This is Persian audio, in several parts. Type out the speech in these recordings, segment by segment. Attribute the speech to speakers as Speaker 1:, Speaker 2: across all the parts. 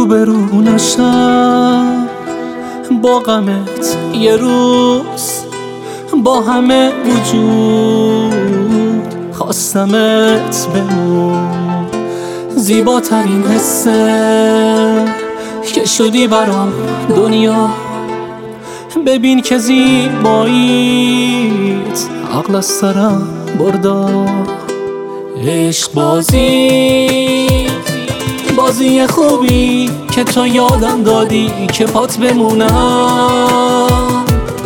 Speaker 1: روبرو نشم با غمت یه روز، با همه وجود خواستمت بمون. زیباترین حسه که شدی برام دنیا، ببین که زیباییت عقل از سرم بردا. عشق بازی خوبی که تو یادم دادی که پات بمونم.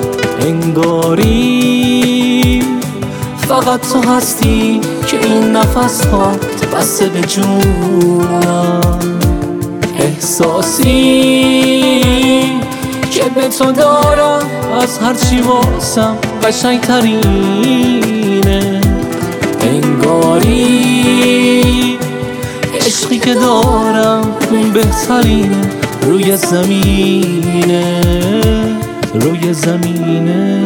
Speaker 1: انگاری فقط تو هستی که این نفس ها بسته به جونم. احساسی که به تو دارم از هرچی واسم قشنگ ترینه. انگاری عشقی که دارم بهترینه روی زمینه، روی زمینه.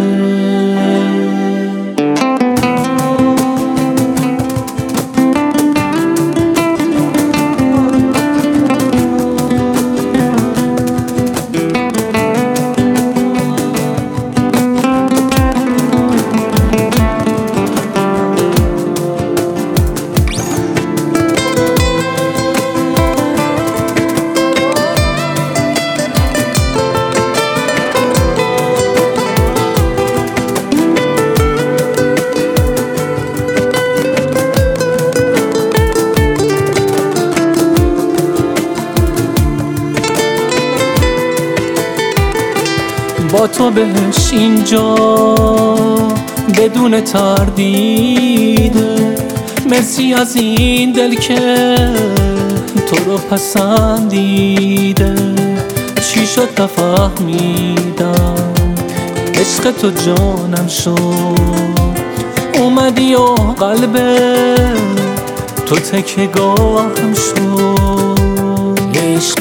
Speaker 1: با تو بهش اینجا بدون تردید. مرسی از این دل که تو رو پسندیده. چی شد نفهمیدم، عشق تو جانم شد. اومدی و قلب تو تکیه‌گاهم شد. عشق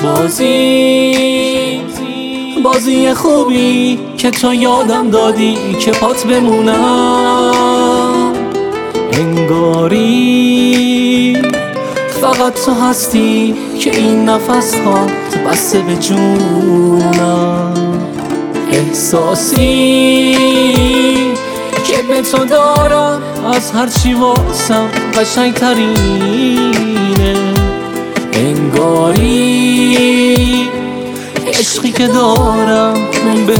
Speaker 1: بازی خوبی که تو یادم دادی که پات بمونم. انگاری فقط تو هستی که این نفس ها بسته به جونم. احساسی که به تو دارم از هرچی واسم قشنگ ترینه. انگاری عشقی که دارم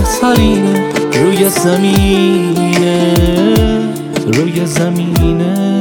Speaker 1: بهترینه روی زمینه، روی زمینه.